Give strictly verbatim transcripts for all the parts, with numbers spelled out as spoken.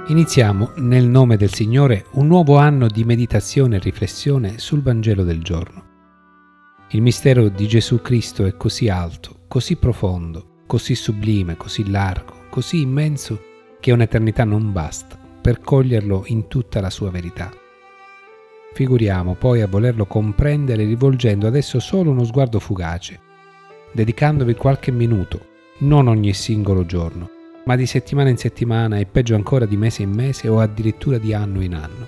Iniziamo nel nome del Signore un nuovo anno di meditazione e riflessione sul Vangelo del giorno. Il mistero di Gesù Cristo è così alto, così profondo, così sublime, così largo, così immenso che un'eternità non basta per coglierlo in tutta la sua verità. Figuriamo poi a volerlo comprendere rivolgendo ad esso solo uno sguardo fugace, dedicandovi qualche minuto, non ogni singolo giorno, ma di settimana in settimana e peggio ancora di mese in mese o addirittura di anno in anno.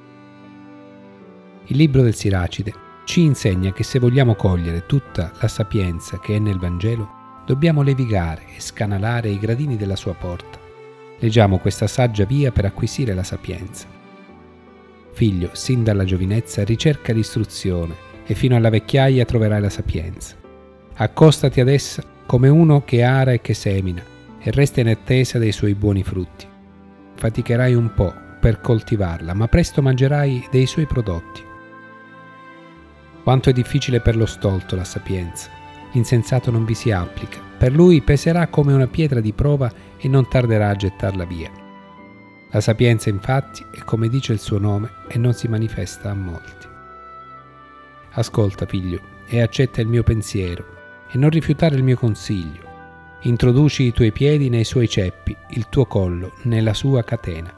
Il libro del Siracide ci insegna che se vogliamo cogliere tutta la sapienza che è nel Vangelo, dobbiamo levigare e scanalare i gradini della sua porta. Leggiamo questa saggia via per acquisire la sapienza. Figlio, sin dalla giovinezza ricerca l'istruzione e fino alla vecchiaia troverai la sapienza. Accostati ad essa come uno che ara e che semina e resta in attesa dei suoi buoni frutti. Faticherai un po' per coltivarla, ma presto mangerai dei suoi prodotti. Quanto è difficile per lo stolto la sapienza. L'insensato non vi si applica. Per lui peserà come una pietra di prova e non tarderà a gettarla via. La sapienza, infatti, è come dice il suo nome e non si manifesta a molti. Ascolta, figlio, e accetta il mio pensiero, e non rifiutare il mio consiglio. Introduci i tuoi piedi nei suoi ceppi, il tuo collo nella sua catena.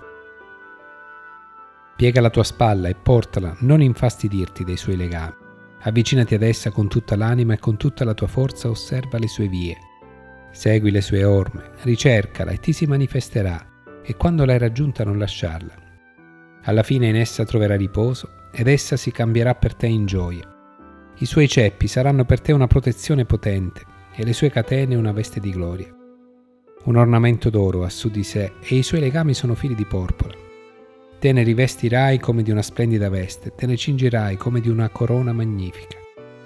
Piega la tua spalla e portala, non infastidirti dei suoi legami. Avvicinati ad essa con tutta l'anima e con tutta la tua forza osserva le sue vie. Segui le sue orme, ricercala e ti si manifesterà, e quando l'hai raggiunta non lasciarla. Alla fine in essa troverai riposo ed essa si cambierà per te in gioia. I suoi ceppi saranno per te una protezione potente e le sue catene una veste di gloria. Un ornamento d'oro ha su di sé e i suoi legami sono fili di porpora. Te ne rivestirai come di una splendida veste, te ne cingirai come di una corona magnifica.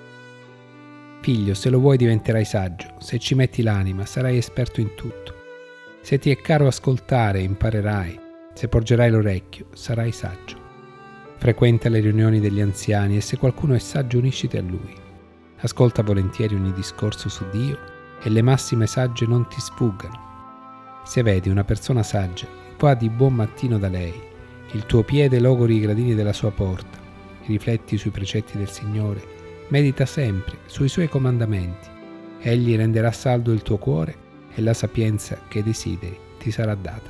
Figlio, se lo vuoi diventerai saggio, se ci metti l'anima sarai esperto in tutto. Se ti è caro ascoltare imparerai, se porgerai l'orecchio sarai saggio. Frequenta le riunioni degli anziani e se qualcuno è saggio unisciti a lui. Ascolta volentieri ogni discorso su Dio e le massime sagge non ti sfuggano. Se vedi una persona saggia, va di buon mattino da lei, il tuo piede logori i gradini della sua porta, rifletti sui precetti del Signore, medita sempre sui suoi comandamenti. Egli renderà saldo il tuo cuore e la sapienza che desideri ti sarà data.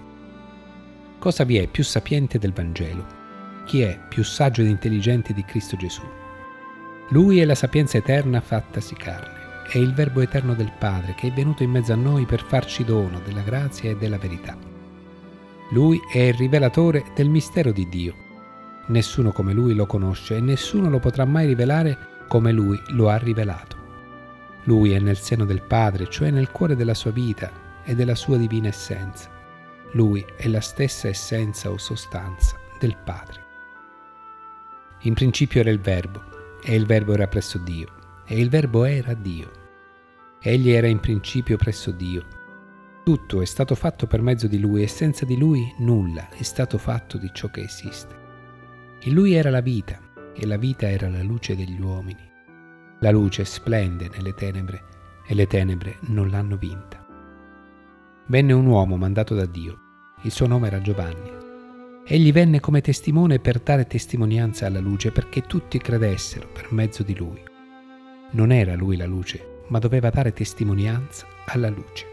Cosa vi è più sapiente del Vangelo? Chi è più saggio ed intelligente di Cristo Gesù? Lui è la sapienza eterna fattasi carne, è il Verbo eterno del Padre che è venuto in mezzo a noi per farci dono della grazia e della verità. Lui è il rivelatore del mistero di Dio. Nessuno come Lui lo conosce e nessuno lo potrà mai rivelare come Lui lo ha rivelato. Lui è nel seno del Padre, cioè nel cuore della sua vita e della sua divina essenza. Lui è la stessa essenza o sostanza del Padre. In principio era il Verbo, e il Verbo era presso Dio, e il Verbo era Dio. Egli era in principio presso Dio. Tutto è stato fatto per mezzo di Lui, e senza di Lui nulla è stato fatto di ciò che esiste. In Lui era la vita, e la vita era la luce degli uomini. La luce splende nelle tenebre, e le tenebre non l'hanno vinta. Venne un uomo mandato da Dio, il suo nome era Giovanni. Egli venne come testimone per dare testimonianza alla luce, perché tutti credessero per mezzo di lui. Non era lui la luce, ma doveva dare testimonianza alla luce.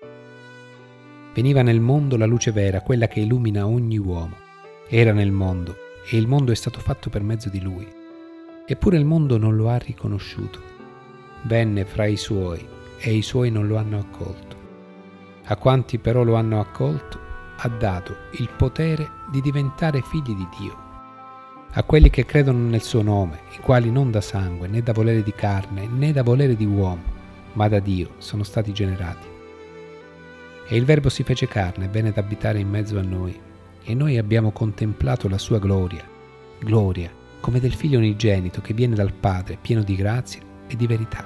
Veniva nel mondo la luce vera, quella che illumina ogni uomo. Era nel mondo, e il mondo è stato fatto per mezzo di lui. Eppure il mondo non lo ha riconosciuto. Venne fra i suoi, e i suoi non lo hanno accolto. A quanti però lo hanno accolto, ha dato il potere di diventare figli di Dio. A quelli che credono nel suo nome, i quali non da sangue, né da volere di carne, né da volere di uomo, ma da Dio sono stati generati. E il Verbo si fece carne e venne ad abitare in mezzo a noi, e noi abbiamo contemplato la sua gloria, gloria come del Figlio unigenito che viene dal Padre, pieno di grazia e di verità.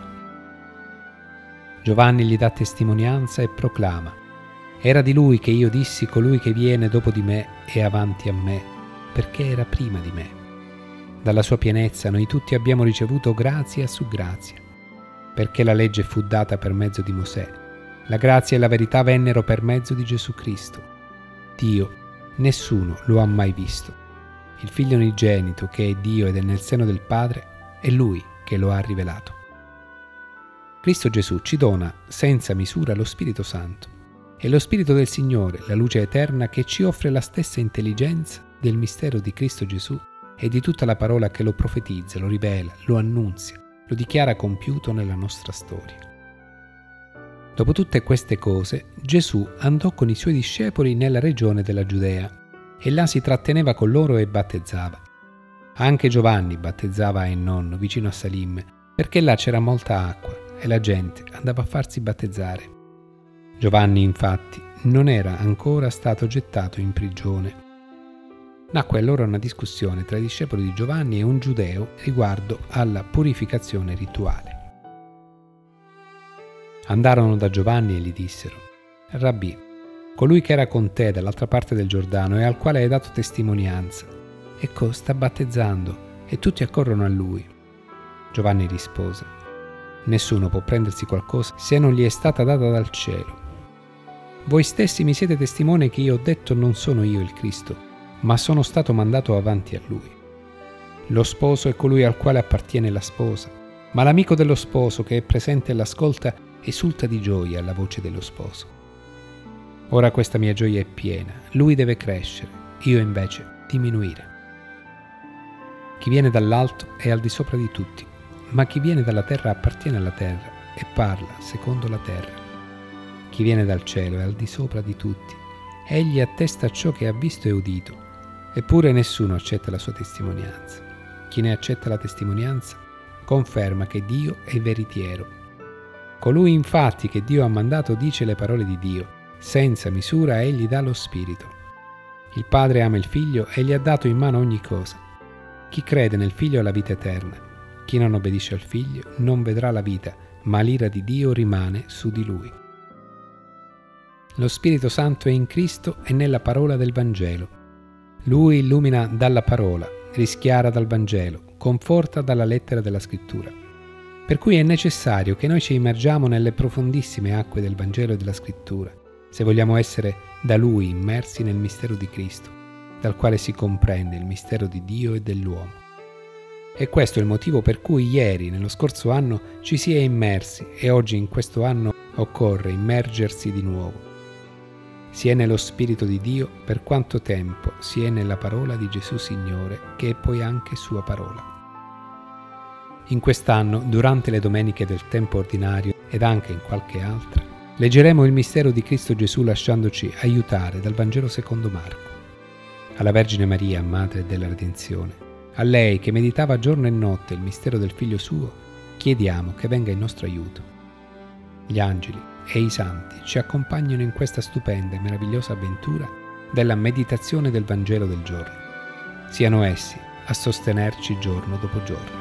Giovanni gli dà testimonianza e proclama: era di lui che io dissi: colui che viene dopo di me è avanti a me, perché era prima di me. Dalla sua pienezza noi tutti abbiamo ricevuto grazia su grazia, perché la legge fu data per mezzo di Mosè, la grazia e la verità vennero per mezzo di Gesù Cristo. Dio nessuno lo ha mai visto. Il Figlio unigenito, che è Dio ed è nel seno del Padre, è Lui che lo ha rivelato. Cristo Gesù ci dona senza misura lo Spirito Santo. È lo Spirito del Signore, la luce eterna, che ci offre la stessa intelligenza del mistero di Cristo Gesù e di tutta la parola che lo profetizza, lo rivela, lo annunzia, lo dichiara compiuto nella nostra storia. Dopo tutte queste cose, Gesù andò con i suoi discepoli nella regione della Giudea e là si tratteneva con loro e battezzava. Anche Giovanni battezzava a Ennon, vicino a Salim, perché là c'era molta acqua e la gente andava a farsi battezzare. Giovanni, infatti, non era ancora stato gettato in prigione. Nacque allora una discussione tra i discepoli di Giovanni e un giudeo riguardo alla purificazione rituale. Andarono da Giovanni e gli dissero: Rabbì, colui che era con te dall'altra parte del Giordano e al quale hai dato testimonianza, ecco sta battezzando e tutti accorrono a lui. Giovanni rispose: Nessuno può prendersi qualcosa se non gli è stata data dal cielo. Voi stessi mi siete testimone che io ho detto non sono io il Cristo, ma sono stato mandato avanti a lui. Lo sposo è colui al quale appartiene la sposa, ma l'amico dello sposo che è presente e l'ascolta esulta di gioia alla voce dello sposo. Ora questa mia gioia è piena, lui deve crescere, io invece diminuire. Chi viene dall'alto è al di sopra di tutti, ma chi viene dalla terra appartiene alla terra e parla secondo la terra. Chi viene dal cielo è al di sopra di tutti, egli attesta ciò che ha visto e udito, eppure nessuno accetta la sua testimonianza. Chi ne accetta la testimonianza conferma che Dio è veritiero. Colui infatti che Dio ha mandato dice le parole di Dio, senza misura egli dà lo Spirito. Il Padre ama il Figlio e gli ha dato in mano ogni cosa. Chi crede nel Figlio ha la vita eterna. Chi non obbedisce al Figlio non vedrà la vita, ma l'ira di Dio rimane su di lui. Lo Spirito Santo è in Cristo e nella parola del Vangelo. Lui illumina dalla parola, rischiara dal Vangelo, conforta dalla lettera della Scrittura. Per cui è necessario che noi ci immergiamo nelle profondissime acque del Vangelo e della Scrittura, se vogliamo essere da Lui immersi nel mistero di Cristo, dal quale si comprende il mistero di Dio e dell'uomo. E questo è il motivo per cui ieri, nello scorso anno, ci si è immersi e oggi in questo anno occorre immergersi di nuovo. Si è nello Spirito di Dio per quanto tempo si è nella parola di Gesù Signore, che è poi anche sua parola. In quest'anno, durante le domeniche del tempo ordinario ed anche in qualche altra, leggeremo il mistero di Cristo Gesù lasciandoci aiutare dal Vangelo secondo Marco. Alla Vergine Maria, Madre della Redenzione, a lei che meditava giorno e notte il mistero del Figlio suo, chiediamo che venga in nostro aiuto. Gli angeli e i santi ci accompagnano in questa stupenda e meravigliosa avventura della meditazione del Vangelo del giorno. Siano essi a sostenerci giorno dopo giorno.